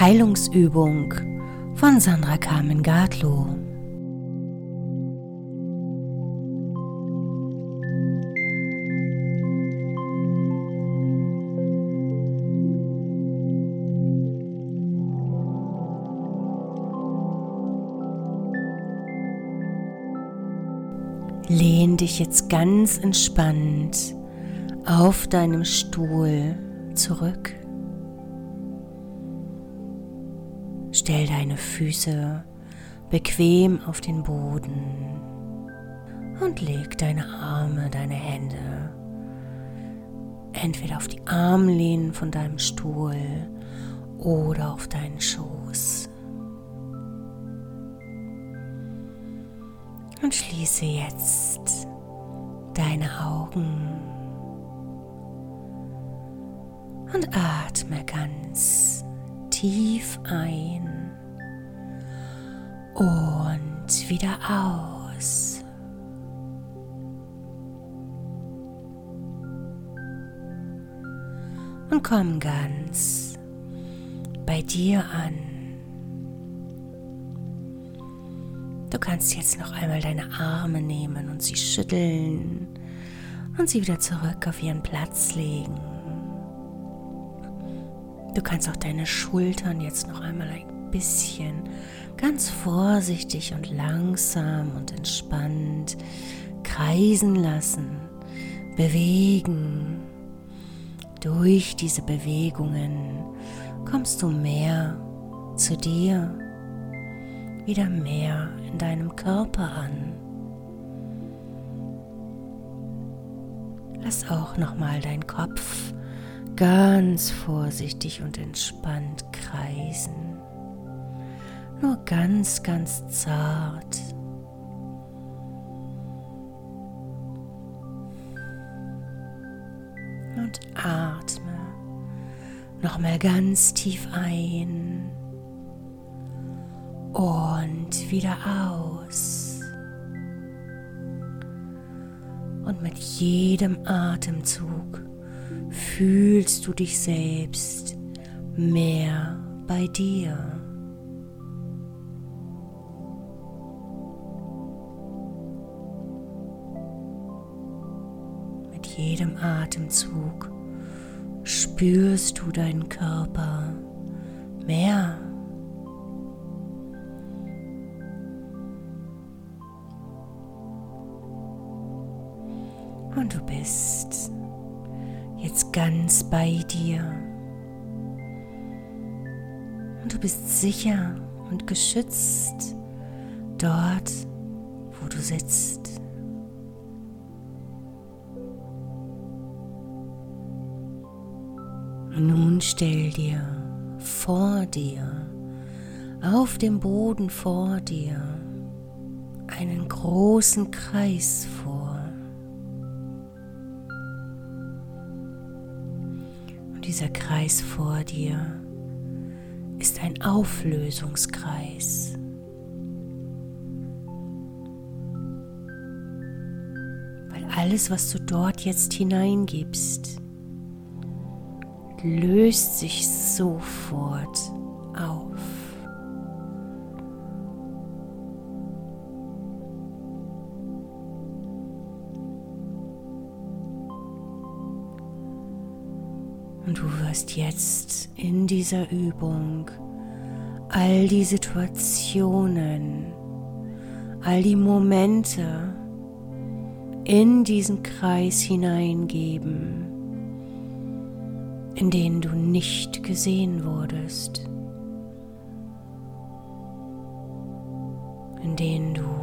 Heilungsübung von Sandra Carmen Gartlow. Lehn dich jetzt ganz entspannt auf deinem Stuhl zurück. Stell deine Füße bequem auf den Boden und leg deine Arme, deine Hände entweder auf die Armlehnen von deinem Stuhl oder auf deinen Schoß. Und schließe jetzt deine Augen und atme ganz tief ein und wieder aus. Und komm ganz bei dir an. Du kannst jetzt noch einmal deine Arme nehmen und sie schütteln und sie wieder zurück auf ihren Platz legen. Du kannst auch deine Schultern jetzt noch einmal ein bisschen ganz vorsichtig und langsam und entspannt kreisen lassen, bewegen. Durch diese Bewegungen kommst du mehr zu dir, wieder mehr in deinem Körper an. Lass auch nochmal deinen Kopf ganz vorsichtig und entspannt kreisen. Nur ganz, ganz zart. Und atme nochmal ganz tief ein und wieder aus. Und mit jedem Atemzug fühlst du dich selbst mehr bei dir. Mit jedem Atemzug spürst du deinen Körper mehr. Und du bist jetzt ganz bei dir. Und du bist sicher und geschützt dort, wo du sitzt. Und nun stell dir vor dir, auf dem Boden vor dir, einen großen Kreis vor. Dieser Kreis vor dir ist ein Auflösungskreis. Weil alles, was du dort jetzt hineingibst, löst sich sofort auf. Und du wirst jetzt in dieser Übung all die Situationen, all die Momente in diesen Kreis hineingeben, in denen du nicht gesehen wurdest, in denen du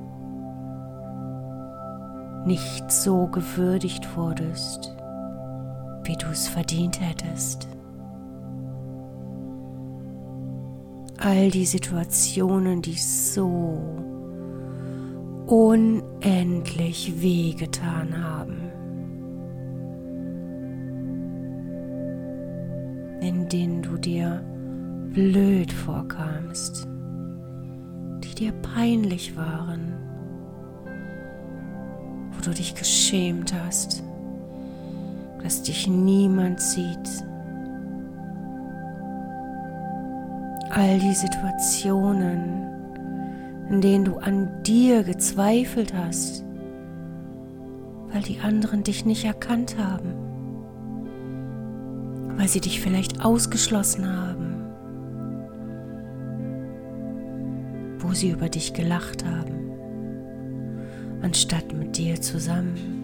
nicht so gewürdigt wurdest, wie du es verdient hättest. All die Situationen, die so unendlich wehgetan haben, in denen du dir blöd vorkamst, die dir peinlich waren, wo du dich geschämt hast, dass dich niemand sieht. all die Situationen, in denen du an dir gezweifelt hast, weil die anderen dich nicht erkannt haben, weil sie dich vielleicht ausgeschlossen haben, wo sie über dich gelacht haben, anstatt mit dir zusammen.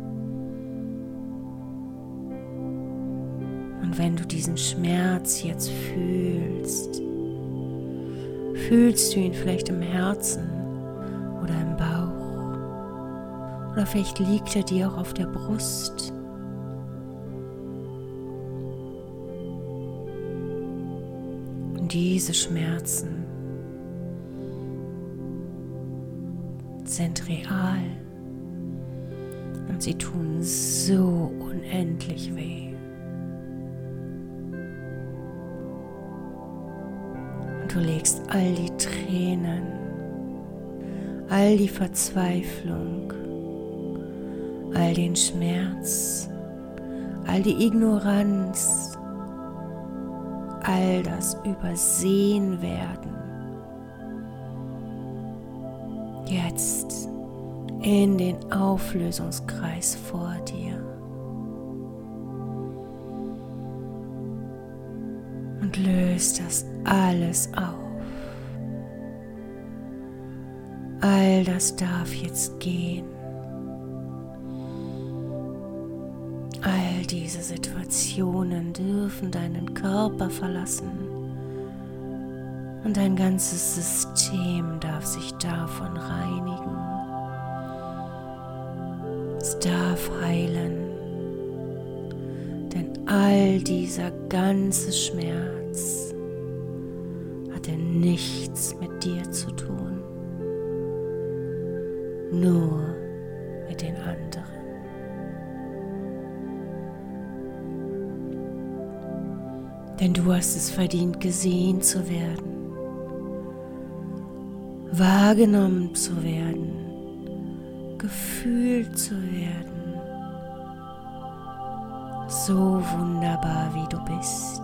Und wenn du diesen Schmerz jetzt fühlst, fühlst du ihn vielleicht im Herzen oder im Bauch oder vielleicht liegt er dir auch auf der Brust. Und diese Schmerzen sind real und sie tun so unendlich weh. Du legst all die Tränen, all die Verzweiflung, all den Schmerz, all die Ignoranz, all das Übersehen werden, jetzt in den Auflösungskreis vor dir. Und löst das alles auf. All das darf jetzt gehen. All diese Situationen dürfen deinen Körper verlassen. Und dein ganzes System darf sich davon reinigen. Es darf heilen. Denn all dieser ganze Schmerz hatte nichts mit dir zu tun, nur mit den anderen. Denn du hast es verdient, gesehen zu werden, wahrgenommen zu werden, gefühlt zu werden. So wunderbar, wie du bist.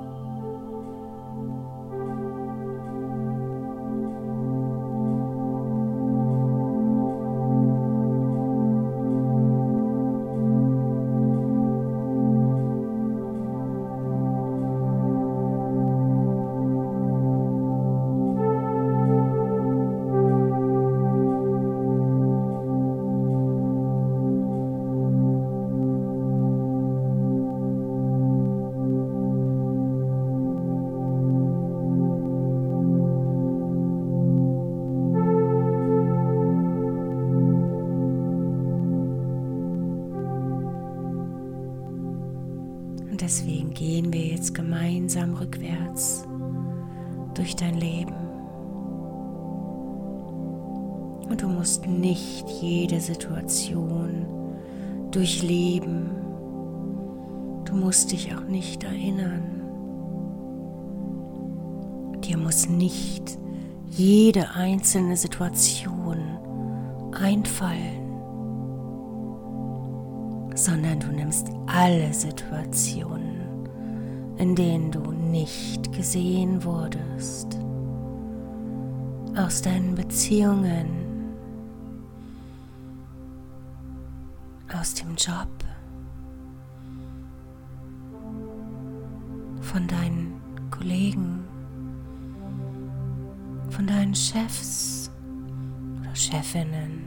Deswegen gehen wir jetzt gemeinsam rückwärts durch dein Leben. Und du musst nicht jede Situation durchleben. Du musst dich auch nicht erinnern. Dir muss nicht jede einzelne Situation einfallen, sondern du nimmst alle Situationen, in denen du nicht gesehen wurdest, aus deinen Beziehungen, aus dem Job, von deinen Kollegen, von deinen Chefs oder Chefinnen,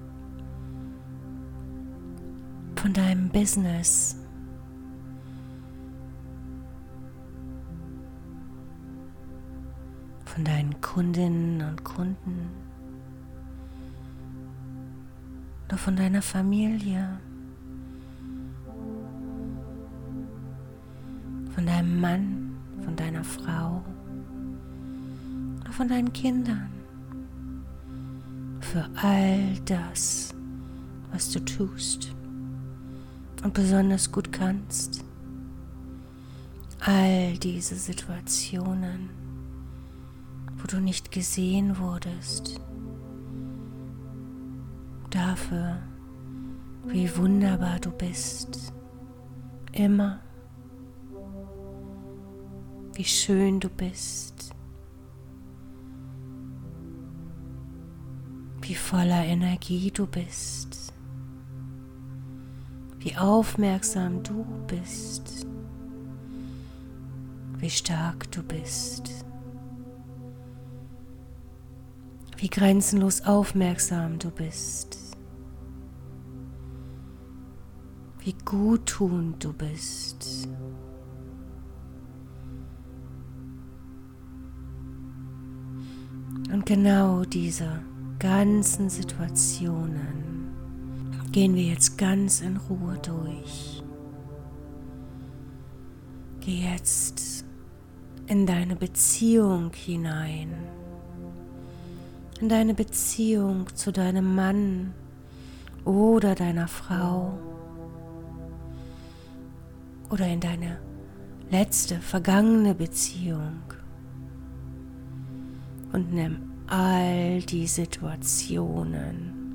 von deinem Business, von deinen Kundinnen und Kunden oder von deiner Familie, von deinem Mann, von deiner Frau oder von deinen Kindern, für all das, was du tust und besonders gut kannst. All diese Situationen, wo du nicht gesehen wurdest, dafür, wie wunderbar du bist, immer, wie schön du bist, wie voller Energie du bist, wie aufmerksam du bist, wie stark du bist, wie grenzenlos aufmerksam du bist, wie guttunend du bist. Und genau diese ganzen Situationen gehen wir jetzt ganz in Ruhe durch. Geh jetzt in deine Beziehung hinein, in deine Beziehung zu deinem Mann oder deiner Frau oder in deine letzte, vergangene Beziehung und nimm all die Situationen,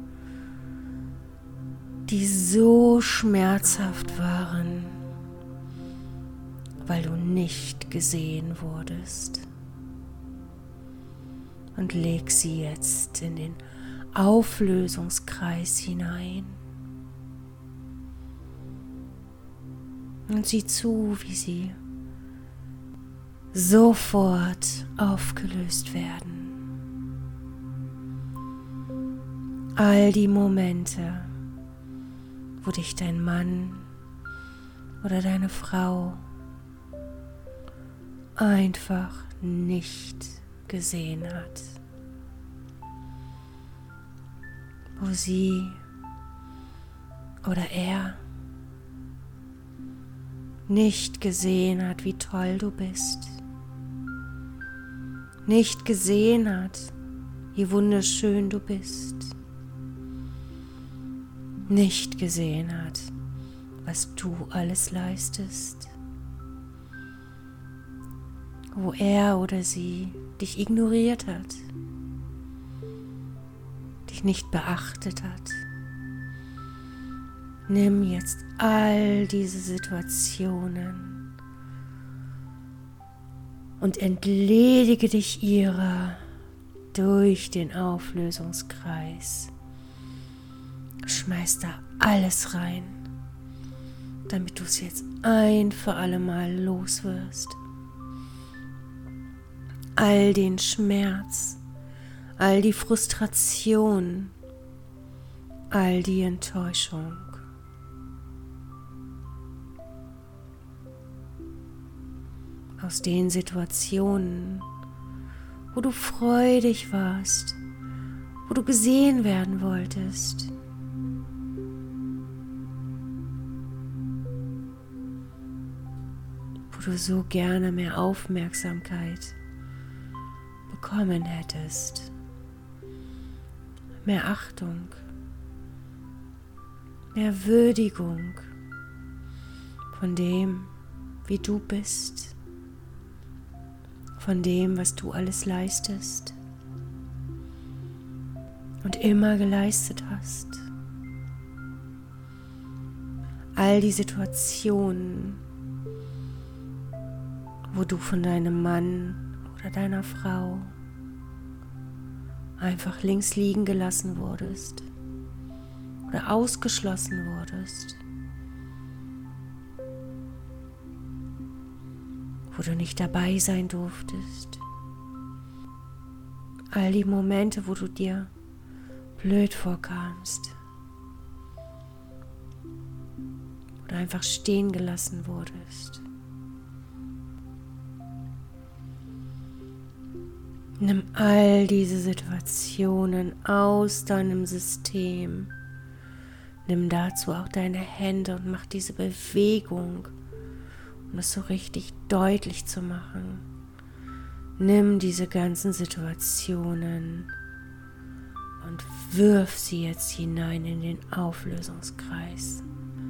die so schmerzhaft waren, weil du nicht gesehen wurdest, und leg sie jetzt in den Auflösungskreis hinein und sieh zu, wie sie sofort aufgelöst werden. All die Momente, wo dich dein Mann oder deine Frau einfach nicht gesehen hat, wo sie oder er nicht gesehen hat, wie toll du bist, nicht gesehen hat, wie wunderschön du bist, nicht gesehen hat, was du alles leistest, wo er oder sie dich ignoriert hat, dich nicht beachtet hat. Nimm jetzt all diese Situationen und entledige dich ihrer durch den Auflösungskreis. Schmeiß da alles rein, damit du es jetzt ein für alle Mal los wirst. All den Schmerz, all die Frustration, all die Enttäuschung. Aus den Situationen, wo du freudig warst, wo du gesehen werden wolltest. Wo du so gerne mehr Aufmerksamkeit bekommen hättest, mehr Achtung, mehr Würdigung von dem, wie du bist, von dem, was du alles leistest und immer geleistet hast. All die Situationen, wo du von deinem Mann oder deiner Frau einfach links liegen gelassen wurdest oder ausgeschlossen wurdest, wo du nicht dabei sein durftest. All die Momente, wo du dir blöd vorkamst oder einfach stehen gelassen wurdest. Nimm all diese Situationen aus deinem System. Nimm dazu auch deine Hände und mach diese Bewegung, um es so richtig deutlich zu machen. Nimm diese ganzen Situationen und wirf sie jetzt hinein in den Auflösungskreis.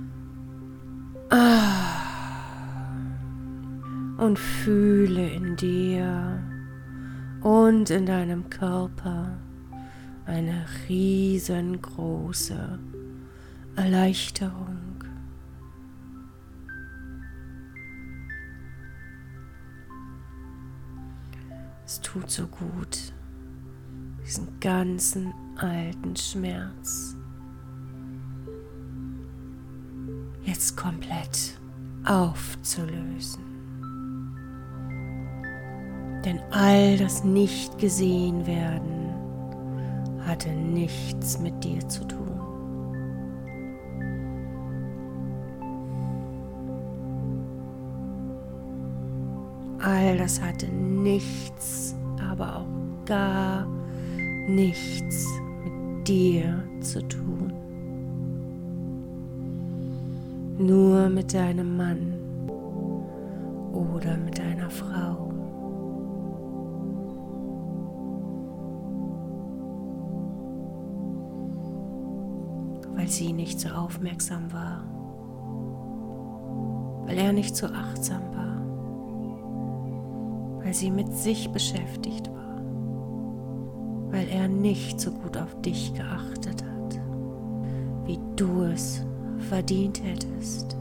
Und fühle in dir und in deinem Körper eine riesengroße Erleichterung. Es tut so gut, diesen ganzen alten Schmerz jetzt komplett aufzulösen. Denn all das nicht gesehen werden hatte nichts mit dir zu tun. All das hatte nichts, aber auch gar nichts mit dir zu tun. Nur mit deinem Mann oder mit deiner Frau. Weil sie nicht so aufmerksam war, weil er nicht so achtsam war, weil sie mit sich beschäftigt war, weil er nicht so gut auf dich geachtet hat, wie du es verdient hättest.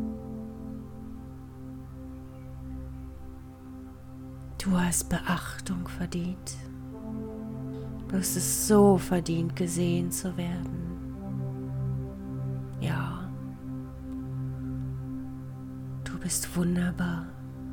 Du hast Beachtung verdient. Du hast es so verdient, gesehen zu werden. Ja, du bist wunderbar.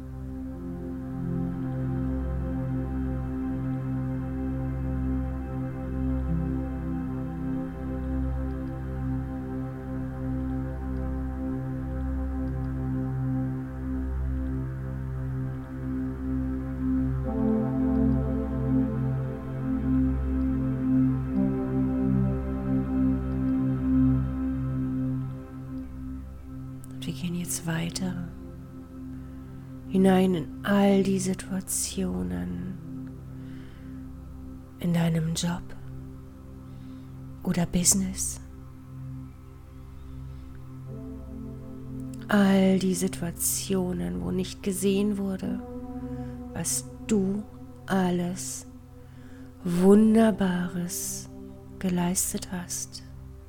Wir gehen jetzt weiter hinein in all die Situationen in deinem Job oder Business. All die Situationen, wo nicht gesehen wurde, was du alles Wunderbares geleistet hast.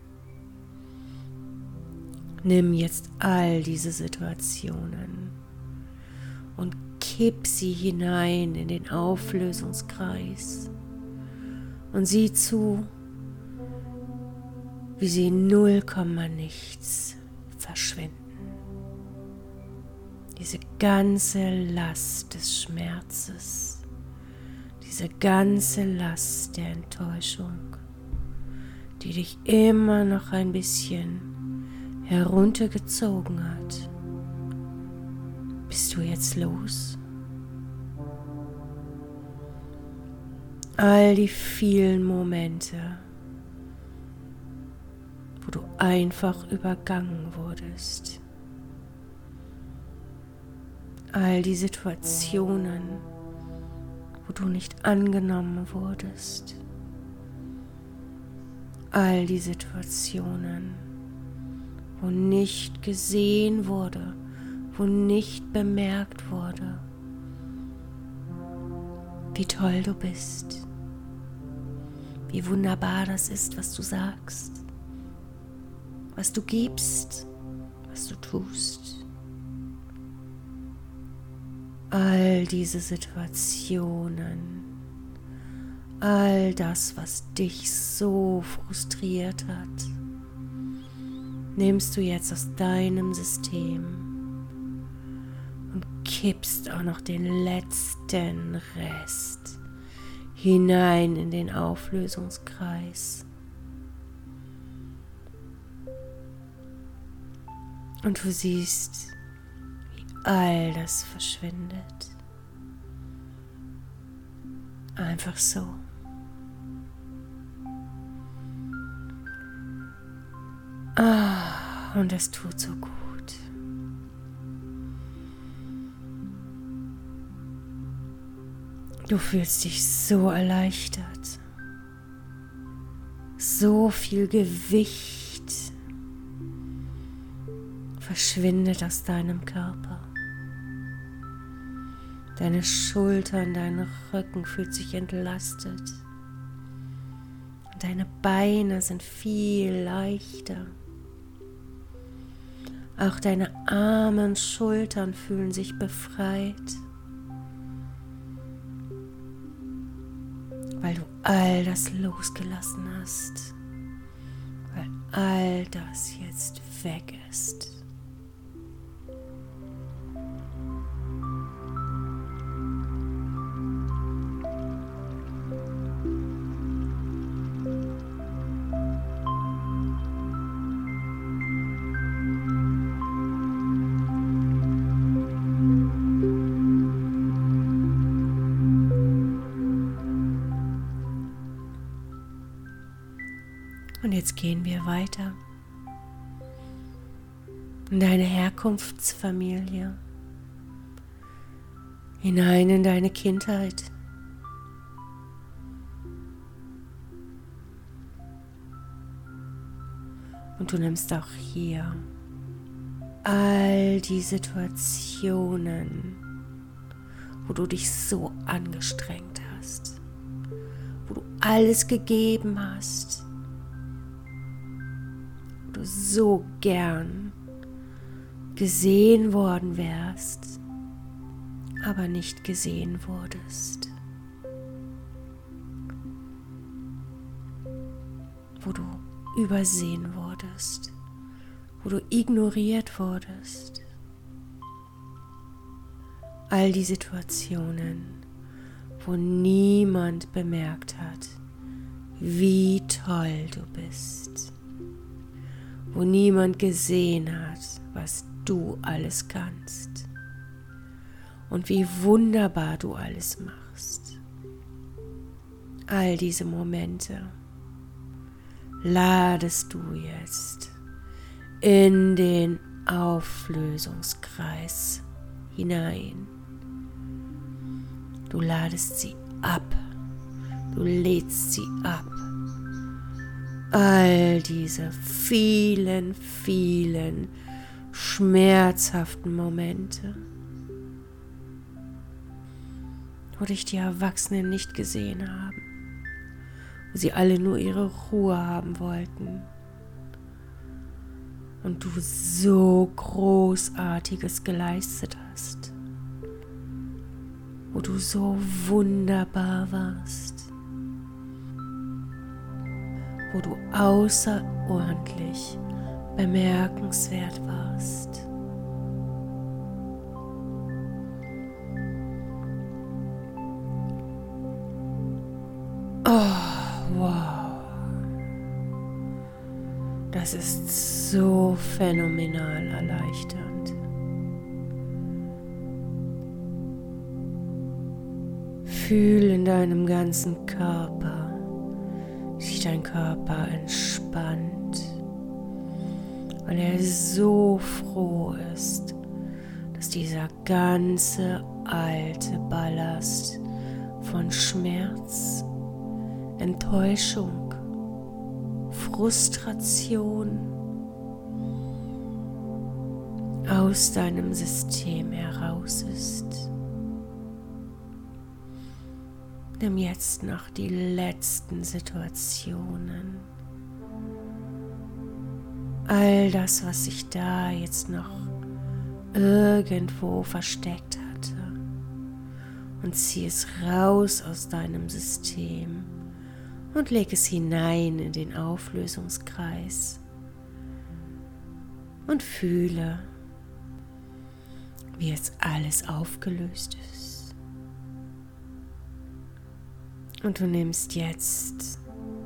Nimm jetzt all diese Situationen und kipp sie hinein in den Auflösungskreis und sieh zu, wie sie in 0, nichts verschwinden. Diese ganze Last des Schmerzes, diese ganze Last der Enttäuschung, die dich immer noch ein bisschen heruntergezogen hat. Bist du jetzt los? All die vielen Momente, wo du einfach übergangen wurdest. All die Situationen, wo du nicht angenommen wurdest. All die Situationen, wo nicht gesehen wurde, wo nicht bemerkt wurde, wie toll du bist, wie wunderbar das ist, was du sagst, was du gibst, was du tust. All diese Situationen, all das, was dich so frustriert hat, nimmst du jetzt aus deinem System und kippst auch noch den letzten Rest hinein in den Auflösungskreis. Und du siehst, wie all das verschwindet. Einfach so. Und es tut so gut. Du fühlst dich so erleichtert. So viel Gewicht verschwindet aus deinem Körper. Deine Schultern, dein Rücken fühlt sich entlastet. Und deine Beine sind viel leichter. Auch deine Arme und Schultern fühlen sich befreit. weil du all das losgelassen hast, weil all das jetzt weg ist. Und jetzt gehen wir weiter in deine Herkunftsfamilie, hinein in deine Kindheit. Und du nimmst auch hier all die Situationen, wo du dich so angestrengt hast, wo du alles gegeben hast, du so gern gesehen worden wärst, aber nicht gesehen wurdest. Wo du übersehen wurdest, wo du ignoriert wurdest. All die Situationen, wo niemand bemerkt hat, wie toll du bist. Wo niemand gesehen hat, was du alles kannst und wie wunderbar du alles machst. All diese Momente ladest du jetzt in den Auflösungskreis hinein. Du ladest sie ab, du lädst sie ab. All diese vielen, vielen schmerzhaften Momente, wo dich die Erwachsenen nicht gesehen haben, wo sie alle nur ihre Ruhe haben wollten und du so Großartiges geleistet hast, wo du so wunderbar warst, wo du außerordentlich bemerkenswert warst. Oh, wow. Das ist so phänomenal erleichternd. Fühl in deinem ganzen Körper, wie sich dein Körper entspannt, weil er so froh ist, dass dieser ganze alte Ballast von Schmerz, Enttäuschung, Frustration aus deinem System heraus ist. Nimm jetzt noch die letzten Situationen. All das, was sich da jetzt noch irgendwo versteckt hatte, und zieh es raus aus deinem System und leg es hinein in den Auflösungskreis und fühle, wie jetzt alles aufgelöst ist. Und du nimmst jetzt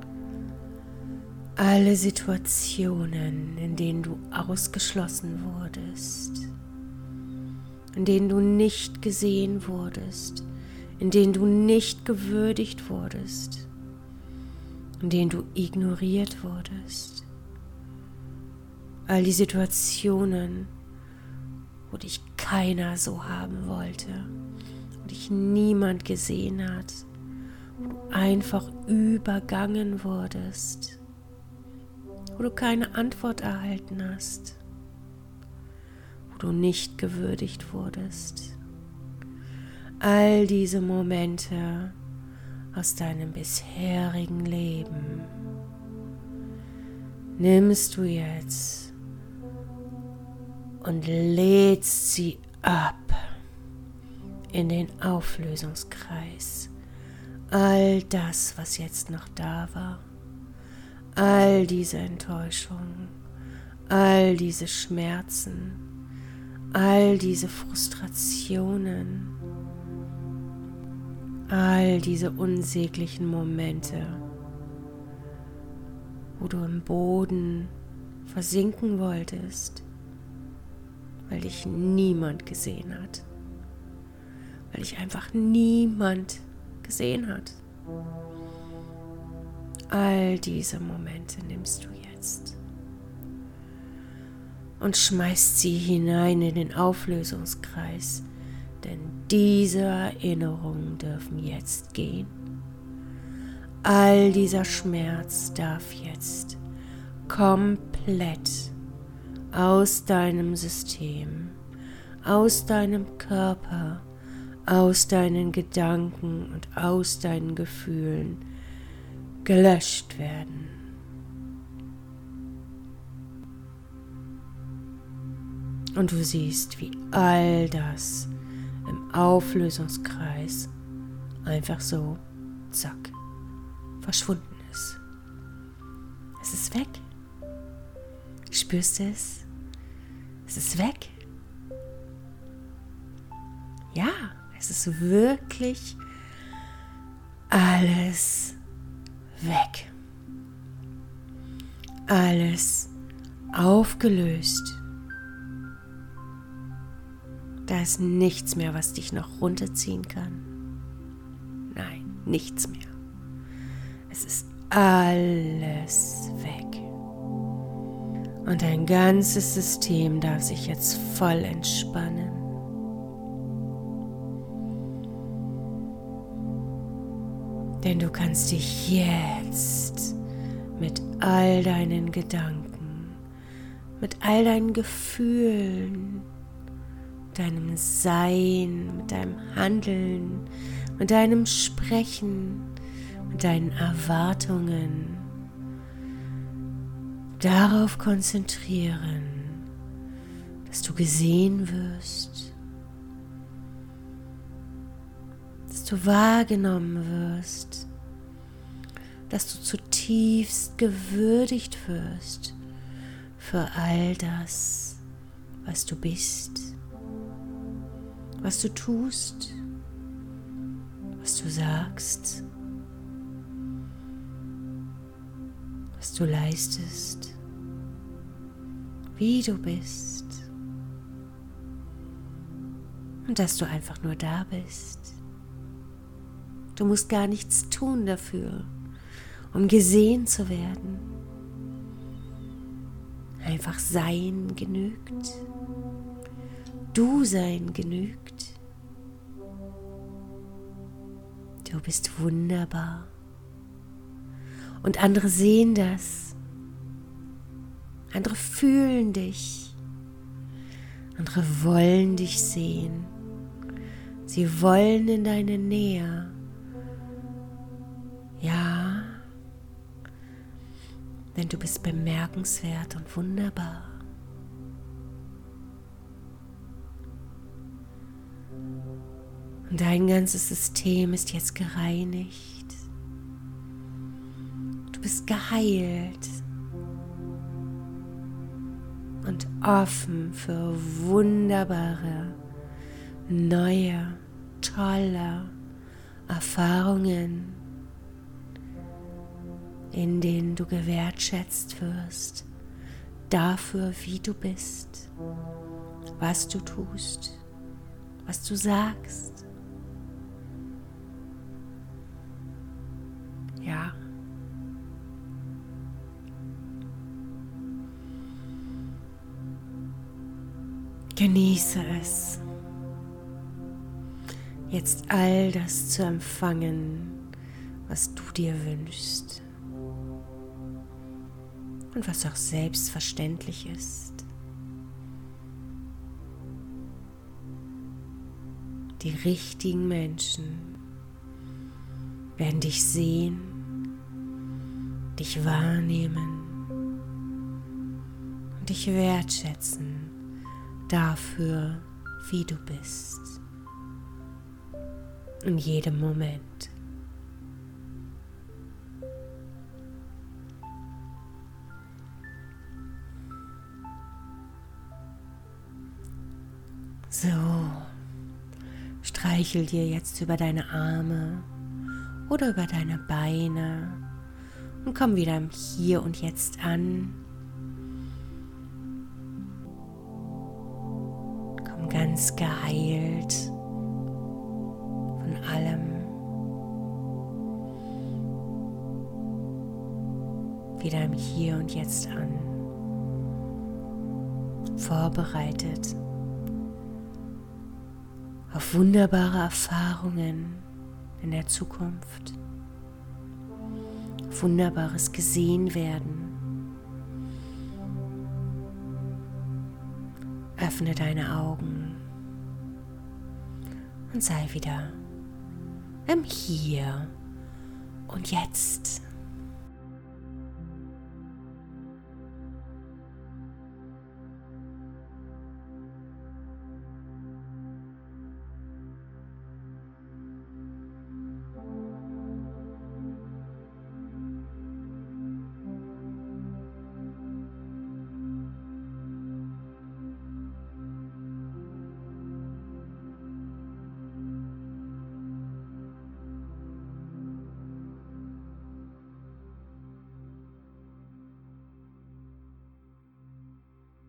alle Situationen, in denen du ausgeschlossen wurdest, in denen du nicht gesehen wurdest, in denen du nicht gewürdigt wurdest, in denen du ignoriert wurdest. All die Situationen, wo dich keiner so haben wollte, wo dich niemand gesehen hat, wo du einfach übergangen wurdest, wo du keine Antwort erhalten hast, wo du nicht gewürdigt wurdest. All diese Momente aus deinem bisherigen Leben nimmst du jetzt und lädst sie ab in den Auflösungskreis all das, was jetzt noch da war, all diese Enttäuschungen, all diese Schmerzen, all diese Frustrationen, all diese unsäglichen Momente, wo du im Boden versinken wolltest, weil dich niemand gesehen hat, weil dich einfach niemand gesehen hat. All diese Momente nimmst du jetzt und schmeißt sie hinein in den Auflösungskreis, denn diese Erinnerungen dürfen jetzt gehen. All dieser Schmerz darf jetzt komplett aus deinem System, aus deinem Körper, aus deinen Gedanken und aus deinen Gefühlen gelöscht werden. Und du siehst, wie all das im Auflösungskreis einfach so, zack, verschwunden ist. Es ist weg. Spürst du es? Es ist weg. Ja, es ist wirklich alles weg. Alles aufgelöst. Da ist nichts mehr, was dich noch runterziehen kann. Nein, nichts mehr. Es ist alles weg. Und dein ganzes System darf sich jetzt voll entspannen. Denn du kannst dich jetzt mit all deinen Gedanken, mit all deinen Gefühlen, deinem Sein, mit deinem Handeln, mit deinem Sprechen, mit deinen Erwartungen darauf konzentrieren, dass du gesehen wirst, dass du wahrgenommen wirst, dass du zutiefst gewürdigt wirst für all das, was du bist, was du tust, was du sagst, was du leistest, wie du bist und dass du einfach nur da bist. Du musst gar nichts tun dafür, um gesehen zu werden. Einfach sein genügt. Du sein genügt. Du bist wunderbar. Und andere sehen das. Andere fühlen dich. Andere wollen dich sehen. Sie wollen in deine Nähe. Ja, denn du bist bemerkenswert und wunderbar. Und dein ganzes System ist jetzt gereinigt. Du bist geheilt und offen für wunderbare, neue, tolle Erfahrungen, in denen du gewertschätzt wirst dafür, wie du bist, was du tust, was du sagst. Ja. Genieße es, jetzt all das zu empfangen, was du dir wünschst und was auch selbstverständlich ist. Die richtigen Menschen werden dich sehen, dich wahrnehmen und dich wertschätzen dafür, wie du bist. In jedem Moment. So, streichel dir jetzt über deine Arme oder über deine Beine und komm wieder im Hier und Jetzt an. Komm ganz geheilt von allem wieder im Hier und Jetzt an. Vorbereitet auf wunderbare Erfahrungen in der Zukunft, auf wunderbares Gesehenwerden. Öffne deine Augen und sei wieder im Hier und Jetzt.